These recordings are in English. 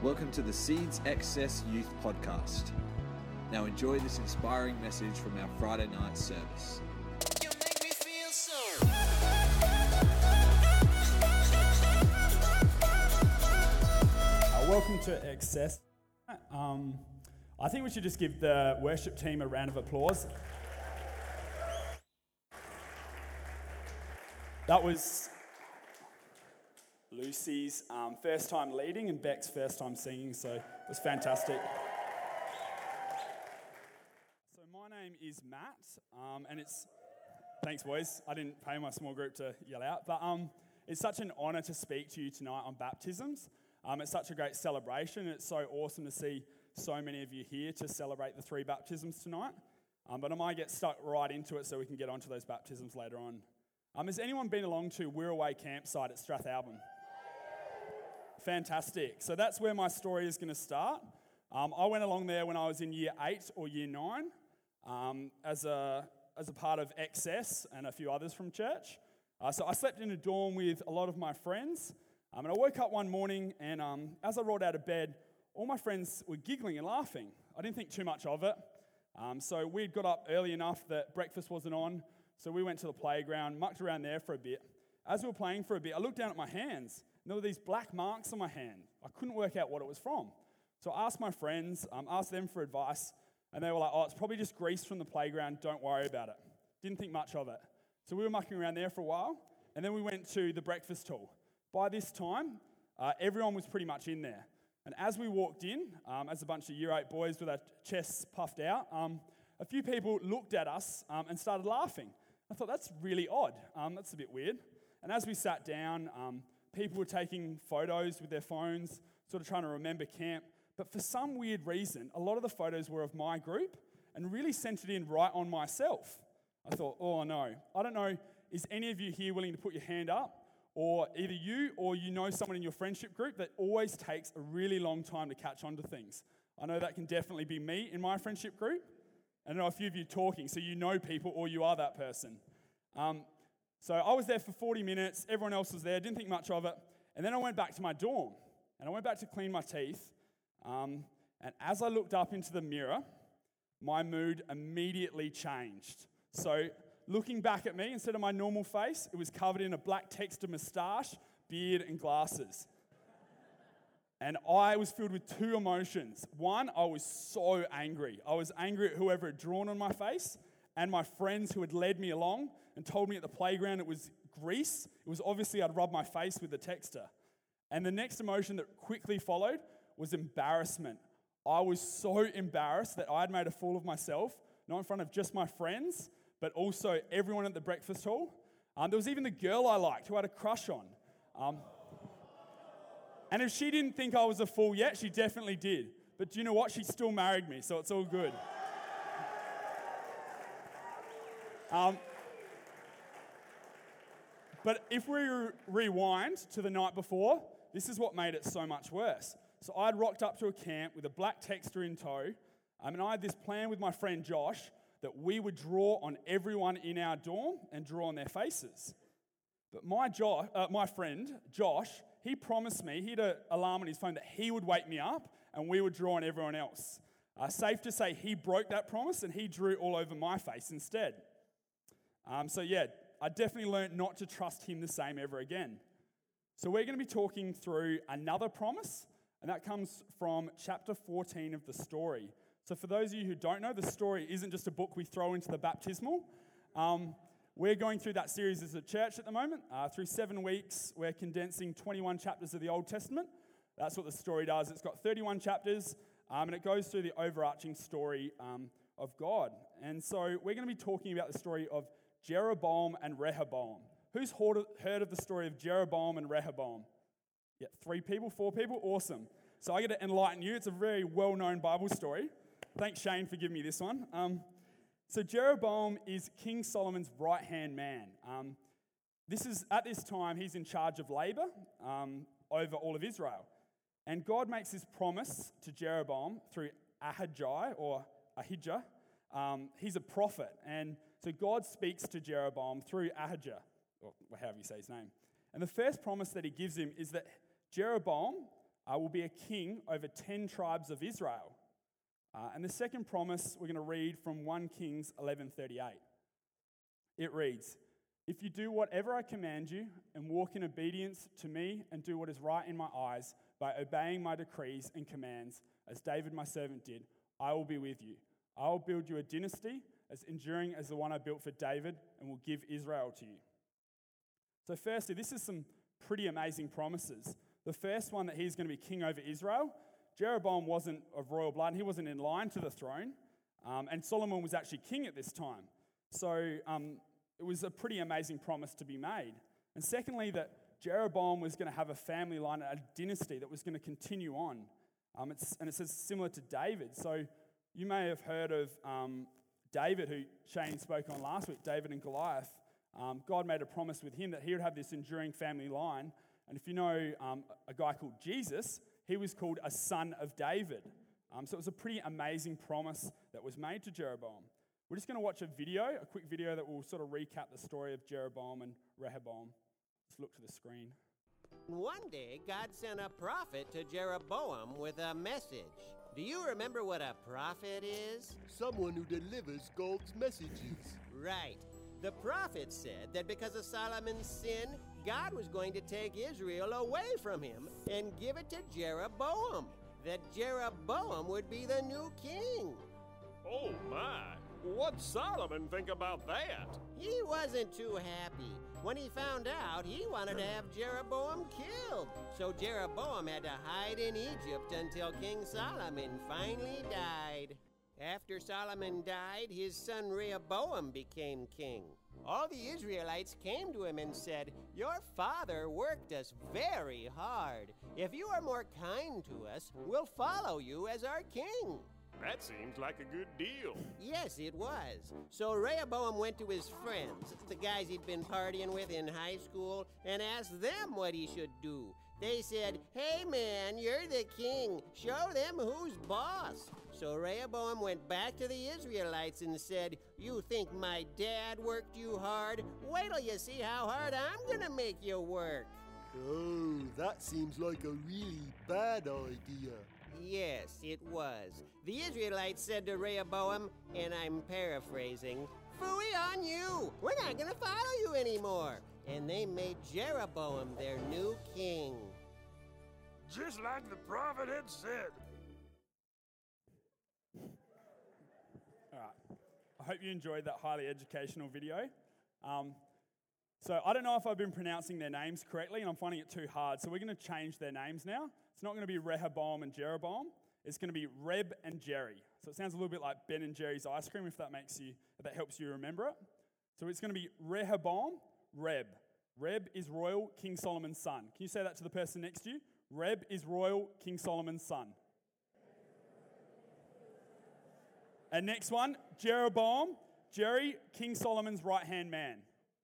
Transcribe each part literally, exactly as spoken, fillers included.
Welcome to the Seeds Access Youth Podcast. Now enjoy this inspiring message from our Friday night service. You make me feel so. Uh, welcome to Access. Um, I think we should just give the worship team a round of applause. That was Lucy's um, first time leading and Beck's first time singing, so it was fantastic. So my name is Matt, um, and it's, thanks boys, I didn't pay my small group to yell out, but um, it's such an honour to speak to you tonight on baptisms. Um, it's such a great celebration, and it's so awesome to see so many of you here to celebrate the three baptisms tonight. Um, but I might get stuck right into it so we can get onto those baptisms later on. Um, has anyone been along to Wirraway campsite at Strathalbyn? Fantastic. So that's where my story is going to start. Um, I went along there when I was in year eight or year nine um, as a as a part of Access and a few others from church. Uh, so I slept in a dorm with a lot of my friends. Um, and I woke up one morning and um, as I rolled out of bed, all my friends were giggling and laughing. I didn't think too much of it. Um, so we'd got up early enough that breakfast wasn't on. So we went to the playground, mucked around there for a bit. As we were playing for a bit, I looked down at my hands. And there were these black marks on my hand. I couldn't work out what it was from. So I asked my friends, um, asked them for advice, and they were like, oh, it's probably just grease from the playground, don't worry about it. Didn't think much of it. So we were mucking around there for a while, and then we went to the breakfast hall. By this time, uh, everyone was pretty much in there. And as we walked in, um, as a bunch of year eight boys with our chests puffed out, um, a few people looked at us um, and started laughing. I thought, that's really odd. Um, that's a bit weird. And as we sat down, um, people were taking photos with their phones, sort of trying to remember camp. But for some weird reason, a lot of the photos were of my group and really centered in right on myself. I thought, oh no. I don't know, is any of you here willing to put your hand up? Or either you or you know someone in your friendship group that always takes a really long time to catch on to things. I know that can definitely be me in my friendship group. I know a few of you talking, so you know people or you are that person. Um, So I was there for forty minutes, everyone else was there, didn't think much of it, and then I went back to my dorm, and I went back to clean my teeth, um, and as I looked up into the mirror, my mood immediately changed. So looking back at me, instead of my normal face, it was covered in a black textured moustache, beard, and glasses. And I was filled with two emotions. One, I was so angry. I was angry at whoever had drawn on my face, and my friends who had led me along and told me at the playground it was grease. It was obviously I'd rubbed my face with the texture. And the next emotion that quickly followed was embarrassment. I was so embarrassed that I had made a fool of myself, not in front of just my friends, but also everyone at the breakfast hall. Um, there was even the girl I liked who I had a crush on. Um, and if she didn't think I was a fool yet, she definitely did. But do you know what? She still married me, so it's all good. Um, But if we re- rewind to the night before, this is what made it so much worse. So I'd rocked up to a camp with a black texter in tow, um, and I had this plan with my friend Josh that we would draw on everyone in our dorm and draw on their faces. But my jo- uh, my friend Josh, he promised me, he had an alarm on his phone that he would wake me up and we would draw on everyone else. Uh, safe to say he broke that promise and he drew all over my face instead. Um, so yeah, I definitely learned not to trust him the same ever again. So we're going to be talking through another promise, and that comes from chapter fourteen of the story. So for those of you who don't know, the story isn't just a book we throw into the baptismal. Um, we're going through that series as a church at the moment. Uh, through seven weeks, we're condensing twenty-one chapters of the Old Testament. That's what the story does. It's got thirty-one chapters, um, and it goes through the overarching story um, of God. And so we're going to be talking about the story of Jeroboam and Rehoboam. Who's heard of the story of Jeroboam and Rehoboam? Yeah, three people, four people? Awesome. So I get to enlighten you. It's a very well-known Bible story. Thanks, Shane, for giving me this one. Um, so Jeroboam is King Solomon's right-hand man. Um, this is at this time, he's in charge of labor um, over all of Israel. And God makes his promise to Jeroboam through Ahijah, or Ahijah. Um, he's a prophet, and so God speaks to Jeroboam through Ahijah, or however you say his name. And the first promise that he gives him is that Jeroboam uh, will be a king over ten tribes of Israel. Uh, and the second promise we're going to read from First Kings eleven thirty-eight. It reads, "If you do whatever I command you and walk in obedience to me and do what is right in my eyes by obeying my decrees and commands, as David my servant did, I will be with you. I will build you a dynasty as enduring as the one I built for David and will give Israel to you." So firstly, this is some pretty amazing promises. The first one, that he's going to be king over Israel. Jeroboam wasn't of royal blood. He wasn't in line to the throne. Um, and Solomon was actually king at this time. So um, it was a pretty amazing promise to be made. And secondly, that Jeroboam was going to have a family line, a dynasty that was going to continue on. Um, it's, and it says similar to David. So you may have heard of um, David, who Shane spoke on last week, David and Goliath. Um, God made a promise with him that he would have this enduring family line. And if you know um, a guy called Jesus, he was called a son of David. Um, so it was a pretty amazing promise that was made to Jeroboam. We're just going to watch a video, a quick video that will sort of recap the story of Jeroboam and Rehoboam. Let's look to the screen. One day, God sent a prophet to Jeroboam with a message. Do you remember what a prophet is? Someone who delivers God's messages. Right. The prophet said that because of Solomon's sin, God was going to take Israel away from him and give it to Jeroboam. That Jeroboam would be the new king. Oh my! What'd Solomon think about that? He wasn't too happy. When he found out, he wanted to have Jeroboam killed. So Jeroboam had to hide in Egypt until King Solomon finally died. After Solomon died, his son Rehoboam became king. All the Israelites came to him and said, "Your father worked us very hard. If you are more kind to us, we'll follow you as our king." That seems like a good deal. Yes, it was. So Rehoboam went to his friends, the guys he'd been partying with in high school, and asked them what he should do. They said, "Hey man, you're the king. Show them who's boss." So Rehoboam went back to the Israelites and said, "You think my dad worked you hard? Wait till you see how hard I'm gonna make you work." Oh, that seems like a really bad idea. Yes, it was. The Israelites said to Rehoboam, and I'm paraphrasing, "Phooey on you! We're not gonna follow you anymore." And they made Jeroboam their new king. Just like the prophet had said. All right. I hope you enjoyed that highly educational video. Um, so I don't know if I've been pronouncing their names correctly, and I'm finding it too hard. So we're going to change their names now. It's not going to be Rehoboam and Jeroboam. It's going to be Reb and Jerry. So it sounds a little bit like Ben and Jerry's ice cream, if that makes you, if that helps you remember it. So it's going to be Rehoboam, Reb. Reb is royal, King Solomon's son. Can you say that to the person next to you? Reb is royal, King Solomon's son. And next one, Jeroboam, Jerry, King Solomon's right-hand man.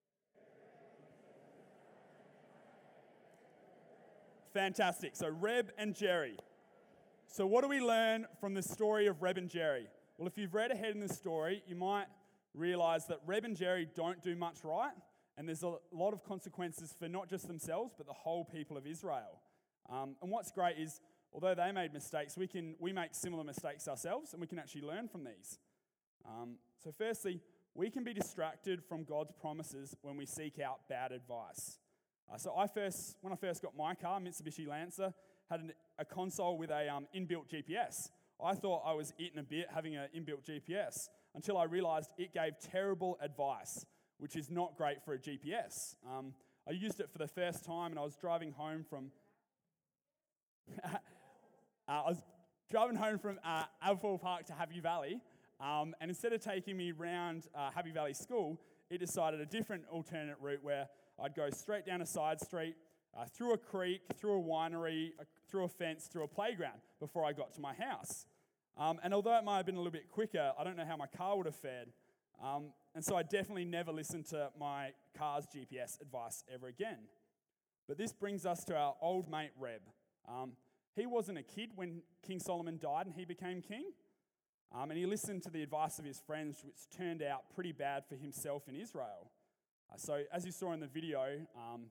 Fantastic. So Reb and Jerry. So what do we learn from the story of Reb and Jerry? Well, if you've read ahead in the story, you might realize that Reb and Jerry don't do much right, and there's a lot of consequences for not just themselves, but the whole people of Israel. Um, and what's great is, although they made mistakes, we can we make similar mistakes ourselves, and we can actually learn from these. Um, so firstly, we can be distracted from God's promises when we seek out bad advice. Uh, so I first, when I first got my car, Mitsubishi Lancer, had an, a console with a um, inbuilt G P S. I thought I was eating a bit having an inbuilt G P S until I realized it gave terrible advice, which is not great for a G P S. Um, I used it for the first time, and I was driving home from... uh, I was driving home from uh, Aberfoyle Park to Happy Valley, um, and instead of taking me round uh, Happy Valley School, it decided a different alternate route where I'd go straight down a side street, uh, through a creek, through a winery, uh, through a fence, through a playground before I got to my house. Um, and although it might have been a little bit quicker, I don't know how my car would have fared. Um, and so I definitely never listened to my car's G P S advice ever again. But this brings us to our old mate Reb. Um, he wasn't a kid when King Solomon died and he became king. Um, and he listened to the advice of his friends, which turned out pretty bad for himself and Israel. Uh, so as you saw in the video, um,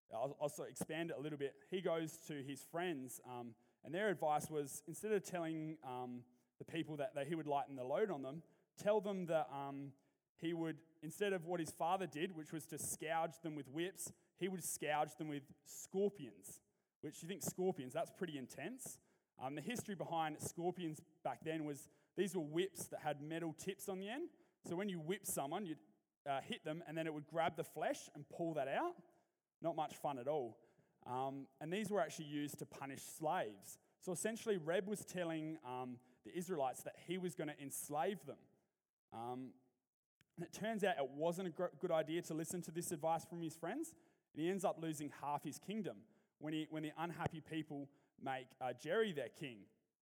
I'll also expand it a little bit. He goes to his friends, um, and their advice was, instead of telling um, the people that, that he would lighten the load on them, tell them that um, he would, instead of what his father did, which was to scourge them with whips, he would scourge them with scorpions, which you think scorpions, that's pretty intense. Um, the history behind scorpions back then was these were whips that had metal tips on the end. So when you whip someone, you'd uh, hit them, and then it would grab the flesh and pull that out. Not much fun at all. Um, and these were actually used to punish slaves. So essentially, Reb was telling um, the Israelites that he was going to enslave them. Um, and it turns out it wasn't a gr- good idea to listen to this advice from his friends. And he ends up losing half his kingdom when, he, when the unhappy people make uh, Jerry their king.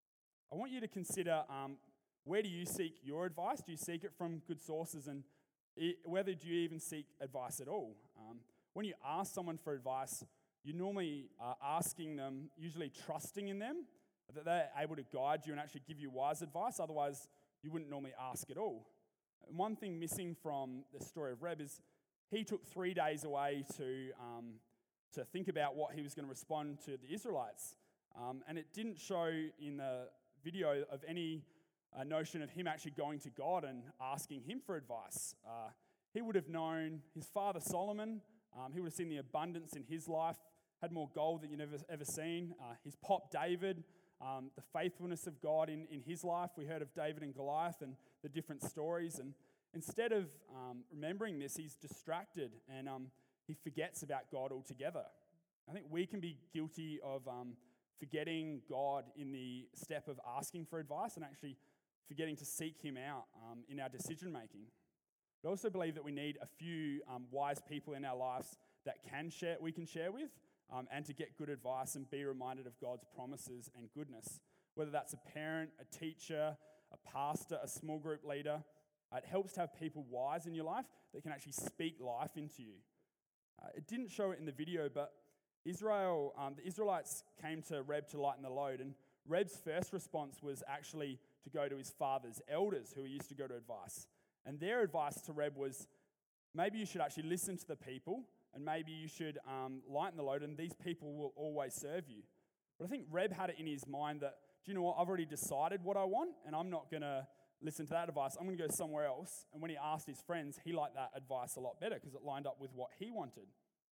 I want you to consider, um, where do you seek your advice? Do you seek it from good sources? And it, whether do you even seek advice at all? Um, when you ask someone for advice, you're normally uh, asking them, usually trusting in them, that they're able to guide you and actually give you wise advice. Otherwise, you wouldn't normally ask at all. And one thing missing from the story of Reb is he took three days away to, um, to think about what he was going to respond to the Israelites. Um, and it didn't show in the video of any uh, notion of him actually going to God and asking him for advice. Uh, he would have known his father Solomon. Um, he would have seen the abundance in his life, had more gold than you've ever, ever seen. Uh, his pop David, um, the faithfulness of God in, in his life. We heard of David and Goliath and the different stories. And instead of um, remembering this, he's distracted and um, he forgets about God altogether. I think we can be guilty of um, forgetting God in the step of asking for advice and actually forgetting to seek him out um, in our decision making. I also believe that we need a few um, wise people in our lives that can share, we can share with um, and to get good advice and be reminded of God's promises and goodness. Whether that's a parent, a teacher, a pastor, a small group leader, uh, it helps to have people wise in your life that can actually speak life into you. Uh, it didn't show it in the video, but Israel, um, the Israelites came to Reb to lighten the load, and Reb's first response was actually to go to his father's elders, who he used to go to advice. And their advice to Reb was, maybe you should actually listen to the people, and maybe you should um, lighten the load, and these people will always serve you. But I think Reb had it in his mind that, do you know what, I've already decided what I want, and I'm not going to listen to that advice. I'm going to go somewhere else. And when he asked his friends, he liked that advice a lot better because it lined up with what he wanted.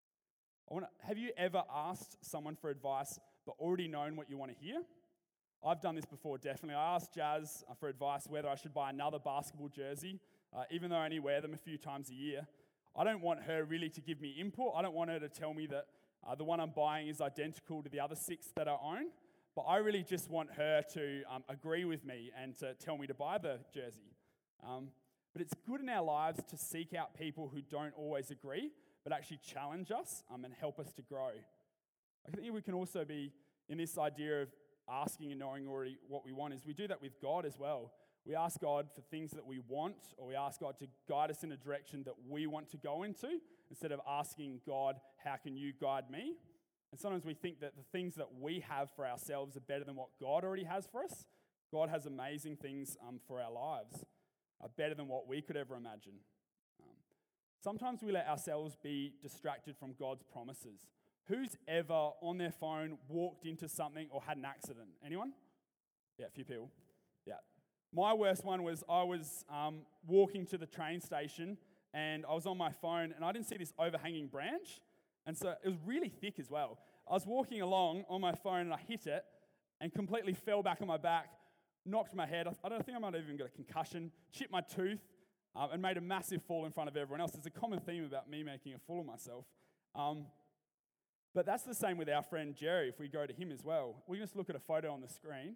I want to, have you ever asked someone for advice but already known what you want to hear? I've done this before, definitely. I asked Jazz for advice whether I should buy another basketball jersey, uh, even though I only wear them a few times a year. I don't want her really to give me input. I don't want her to tell me that uh, the one I'm buying is identical to the other six that I own. But I really just want her to um, agree with me and to tell me to buy the jersey. Um, but it's good in our lives to seek out people who don't always agree, but actually challenge us um, and help us to grow. I think we can also be in this idea of asking and knowing already what we want, is we do that with God as well. We ask God for things that we want, or we ask God to guide us in a direction that we want to go into, instead of asking God, how can you guide me? And sometimes we think that the things that we have for ourselves are better than what God already has for us. God has amazing things um, for our lives, uh, better than what we could ever imagine. Um, sometimes we let ourselves be distracted from God's promises. Who's ever on their phone walked into something or had an accident? Anyone? Yeah, a few people. Yeah. My worst one was I was um, walking to the train station and I was on my phone and I didn't see this overhanging branch. And so it was really thick as well. I was walking along on my phone and I hit it and completely fell back on my back, knocked my head. I don't think I might have even got a concussion, chipped my tooth, um, and made a massive fall in front of everyone else. There's a common theme about me making a fool of myself. Um, but that's the same with our friend Jerry, if we go to him as well. We can just look at a photo on the screen.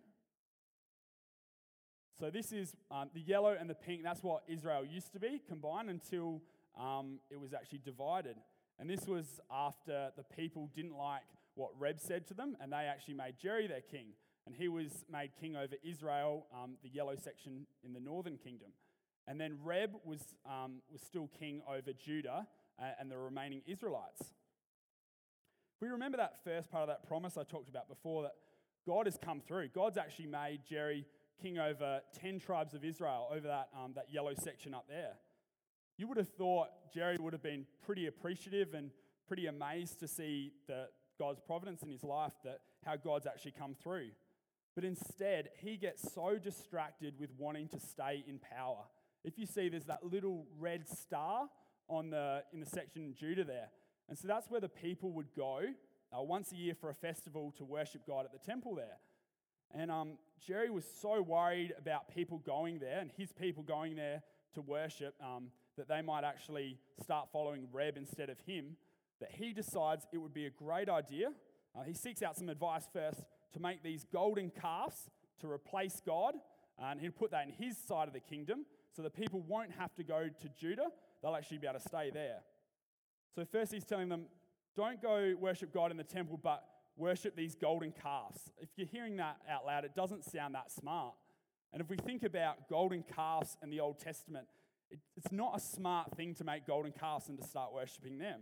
So this is um, the yellow and the pink. That's what Israel used to be combined until um, it was actually divided. And this was after the people didn't like what Reb said to them, and they actually made Jerry their king. And he was made king over Israel, um, the yellow section in the northern kingdom. And then Reb was, um, was still king over Judah uh, and the remaining Israelites. If we remember that first part of that promise I talked about before, that God has come through. God's actually made Jerry king over ten tribes of Israel, over that, um, that yellow section up there. You would have thought Jerry would have been pretty appreciative and pretty amazed to see that God's providence in his life, that how God's actually come through. But instead, he gets so distracted with wanting to stay in power. If you see, there's that little red star on the in the section in Judah there. And so that's where the people would go uh, once a year for a festival to worship God at the temple there. And um, Jerry was so worried about people going there and his people going there to worship um, that they might actually start following Reb instead of him, that he decides it would be a great idea. Uh, he seeks out some advice first to make these golden calves to replace God, uh, and he'll put that in his side of the kingdom so the people won't have to go to Judah. They'll actually be able to stay there. So first he's telling them, don't go worship God in the temple, but worship these golden calves. If you're hearing that out loud, it doesn't sound that smart. And if we think about golden calves in the Old Testament, it, it's not a smart thing to make golden calves and to start worshipping them.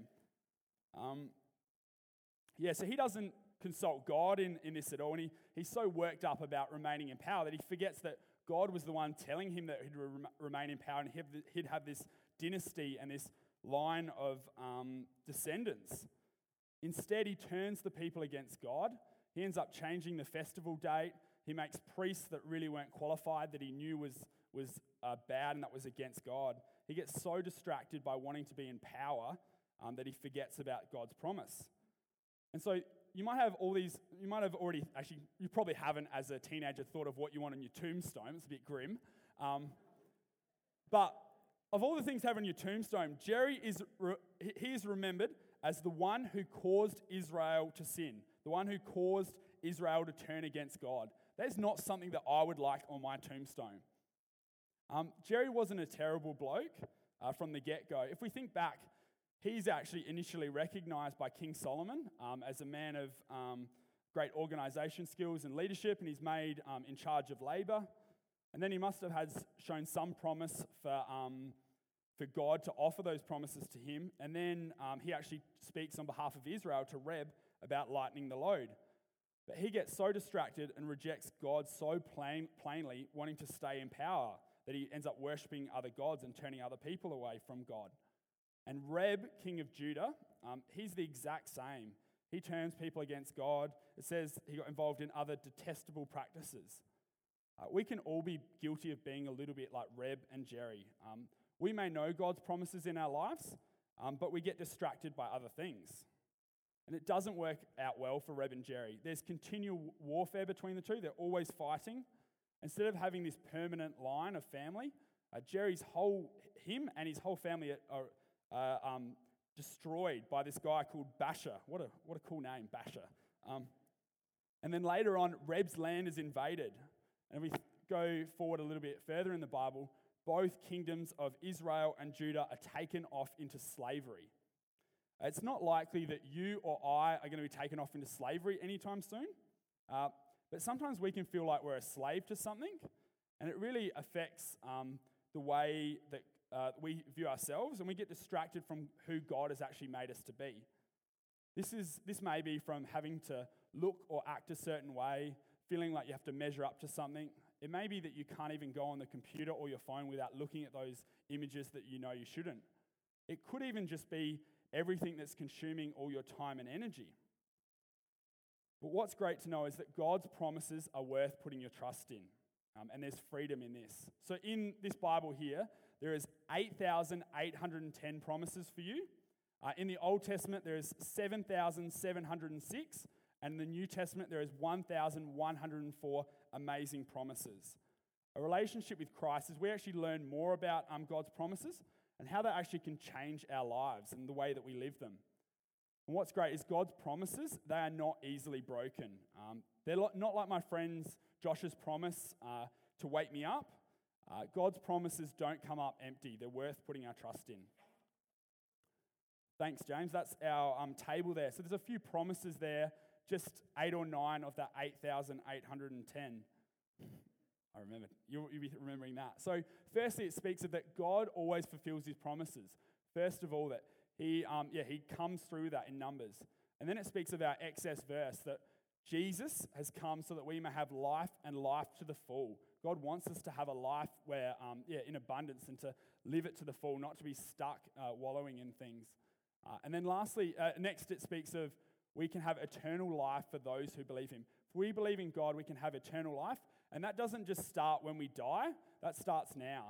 Um, yeah, so he doesn't consult God in, in this at all, and he, he's so worked up about remaining in power that he forgets that God was the one telling him that he'd re- remain in power and he'd, he'd have this dynasty and this line of um, descendants. Instead, he turns the people against God. He ends up changing the festival date. He makes priests that really weren't qualified, that he knew was, was uh, bad and that was against God. He gets so distracted by wanting to be in power um, that he forgets about God's promise. And so you might have all these, you might have already, actually, you probably haven't as a teenager thought of what you want on your tombstone. It's a bit grim. Um, but of all the things to have on your tombstone, Jerry is, re- he is remembered as the one who caused Israel to sin, the one who caused Israel to turn against God. That is not something that I would like on my tombstone. Um, Jerry wasn't a terrible bloke uh, from the get-go. If we think back, he's actually initially recognised by King Solomon um, as a man of um, great organisation skills and leadership, and he's made um, in charge of labour. And then he must have had shown some promise for um, for God to offer those promises to him. And then um, he actually speaks on behalf of Israel to Reb about lightening the load. But he gets so distracted and rejects God so plain, plainly, wanting to stay in power, that he ends up worshipping other gods and turning other people away from God. And Reb, king of Judah, um, he's the exact same. He turns people against God. It says he got involved in other detestable practices. Uh, we can all be guilty of being a little bit like Reb and Jerry. Um, we may know God's promises in our lives, um, but we get distracted by other things. And it doesn't work out well for Reb and Jerry. There's continual warfare between the two. They're always fighting. Instead of having this permanent line of family, uh, Jerry's whole, him and his whole family are uh, um, destroyed by this guy called Baasha. What a what a cool name, Baasha. Um, and then later on, Reb's land is invaded. And we go forward a little bit further in the Bible, both kingdoms of Israel and Judah are taken off into slavery. It's not likely that you or I are going to be taken off into slavery anytime soon, uh, but sometimes we can feel like we're a slave to something, and it really affects um, the way that uh, we view ourselves, and we get distracted from who God has actually made us to be. This is this may be from having to look or act a certain way, feeling like you have to measure up to something. It may be that you can't even go on the computer or your phone without looking at those images that you know you shouldn't. It could even just be everything that's consuming all your time and energy. But what's great to know is that God's promises are worth putting your trust in, um, and there's freedom in this. So in this Bible here, there is eight thousand eight hundred ten promises for you. Uh, in the Old Testament, there is seven thousand seven hundred six, and in the New Testament, there is one thousand one hundred four amazing promises. A relationship with Christ is we actually learn more about um, God's promises and how they actually can change our lives and the way that we live them. And what's great is God's promises, they are not easily broken. Um, they're not like my friend Josh's promise uh, to wake me up. Uh, God's promises don't come up empty. They're worth putting our trust in. Thanks, James. That's our um, table there. So there's a few promises there, just eight or nine of the eight thousand eight hundred ten. I remember. You'll, you'll be remembering that. So firstly, it speaks of that God always fulfills his promises. First of all, that he, um, yeah, he comes through that in Numbers. And then it speaks of our excess verse, that Jesus has come so that we may have life and life to the full. God wants us to have a life where, um, yeah, in abundance and to live it to the full, not to be stuck uh, wallowing in things. Uh, and then lastly, uh, next it speaks of we can have eternal life for those who believe him. If we believe in God, we can have eternal life. And that doesn't just start when we die, that starts now.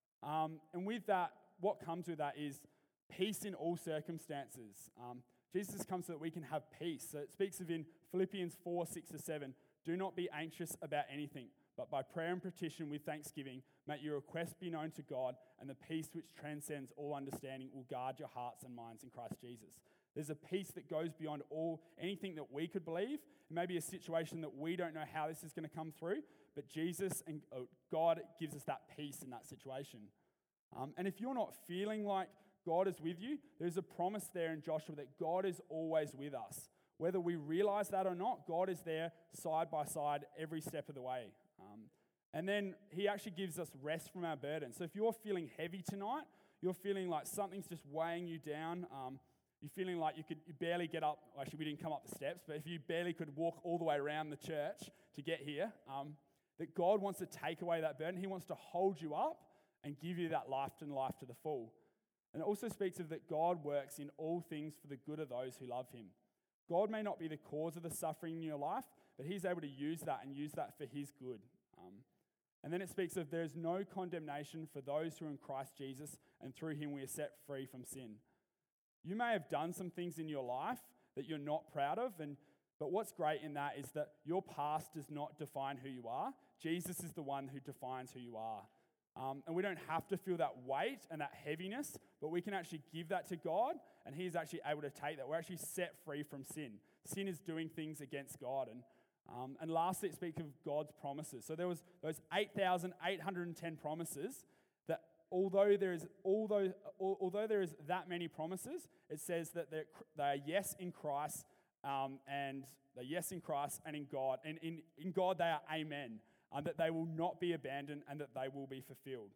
Um, and with that, what comes with that is peace in all circumstances. Um, Jesus comes so that we can have peace. So it speaks of in Philippians four, six to seven, do not be anxious about anything, but by prayer and petition with thanksgiving, make your requests be known to God, and the peace which transcends all understanding will guard your hearts and minds in Christ Jesus. There's a peace that goes beyond all anything that we could believe. It may be a situation that we don't know how this is going to come through, but Jesus and uh, God gives us that peace in that situation. Um, and if you're not feeling like God is with you, there's a promise there in Joshua that God is always with us. Whether we realize that or not, God is there side by side every step of the way. Um, and then he actually gives us rest from our burden. So if you're feeling heavy tonight, you're feeling like something's just weighing you down, um, you're feeling like you could you barely get up, well, actually we didn't come up the steps, but if you barely could walk all the way around the church to get here, um, that God wants to take away that burden. He wants to hold you up and give you that life and life to the full. And it also speaks of that God works in all things for the good of those who love him. God may not be the cause of the suffering in your life, but he's able to use that and use that for his good. Um, and then it speaks of there is no condemnation for those who are in Christ Jesus, and through him we are set free from sin. You may have done some things in your life that you're not proud of, and but what's great in that is that your past does not define who you are. Jesus is the one who defines who you are. Um, and we don't have to feel that weight and that heaviness, but we can actually give that to God, and he's actually able to take that. We're actually set free from sin. Sin is doing things against God. And um, and lastly, it speaks of God's promises. So there was those eight thousand eight hundred ten promises that although there is although although there is that many promises, it says that they're, they are yes in Christ, um, and they're yes in Christ and in God. And in, in God they are amen. Um, that they will not be abandoned and that they will be fulfilled.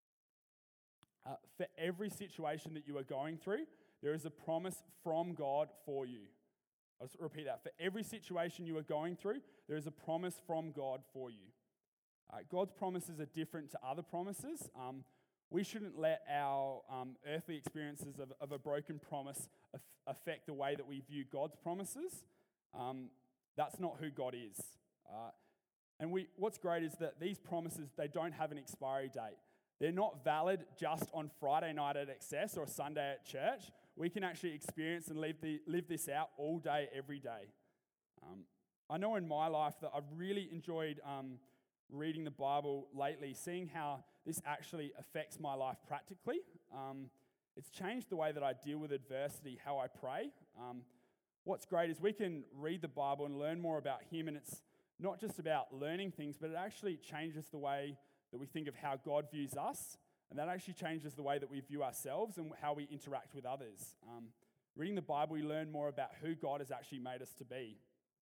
Uh, for every situation that you are going through, there is a promise from God for you. I'll just repeat that. For every situation you are going through, there is a promise from God for you. Uh, God's promises are different to other promises. Um, we shouldn't let our um, earthly experiences of, of a broken promise af- affect the way that we view God's promises. Um, that's not who God is. Uh, And we, what's great is that these promises, they don't have an expiry date. They're not valid just on Friday night at Access or Sunday at church. We can actually experience and live, the, live this out all day, every day. Um, I know in my life that I've really enjoyed um, reading the Bible lately, seeing how this actually affects my life practically. Um, it's changed the way that I deal with adversity, how I pray. Um, what's great is we can read the Bible and learn more about him, and it's not just about learning things, but it actually changes the way that we think of how God views us, and that actually changes the way that we view ourselves and how we interact with others. Um, reading the Bible, we learn more about who God has actually made us to be.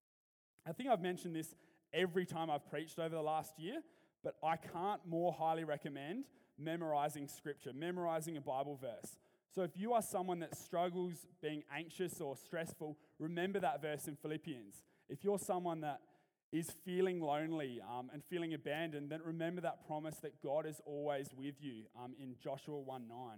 I think I've mentioned this every time I've preached over the last year, but I can't more highly recommend memorizing scripture, memorizing a Bible verse. So if you are someone that struggles being anxious or stressful, remember that verse in Philippians. If you're someone that is feeling lonely um, and feeling abandoned, then remember that promise that God is always with you um, in Joshua one nine.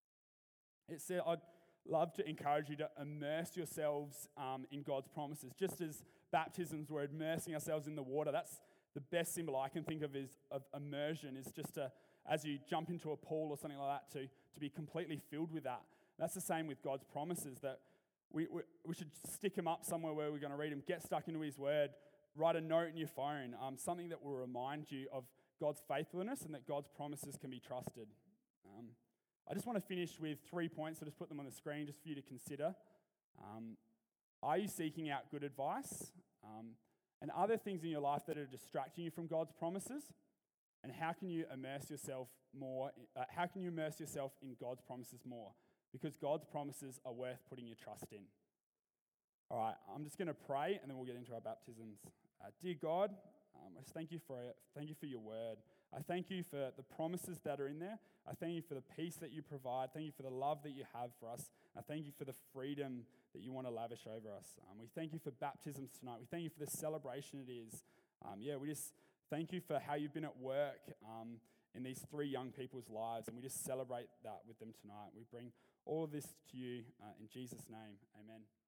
It said, I'd love to encourage you to immerse yourselves um, in God's promises. Just as baptisms were immersing ourselves in the water, that's the best symbol I can think of is of immersion, is just to, as you jump into a pool or something like that, to, to be completely filled with that. That's the same with God's promises, that we, we, we should stick them up somewhere where we're going to read them, get stuck into his word, write a note in your phone, um, something that will remind you of God's faithfulness and that God's promises can be trusted. Um, I just want to finish with three points. I'll just put them on the screen just for you to consider. Um, are you seeking out good advice? Um, and are there things in your life that are distracting you from God's promises? And how can you immerse yourself more? Uh, how can you immerse yourself in God's promises more? Because God's promises are worth putting your trust in. All right, I'm just going to pray, and then we'll get into our baptisms. Uh, dear God, um, I just thank you for it. Thank you for your word. I thank you for the promises that are in there. I thank you for the peace that you provide. Thank you for the love that you have for us. I thank you for the freedom that you want to lavish over us. Um, we thank you for baptisms tonight. We thank you for the celebration it is. Um, yeah, we just thank you for how you've been at work um, in these three young people's lives, and we just celebrate that with them tonight. We bring All of this to you uh, in Jesus' name, amen.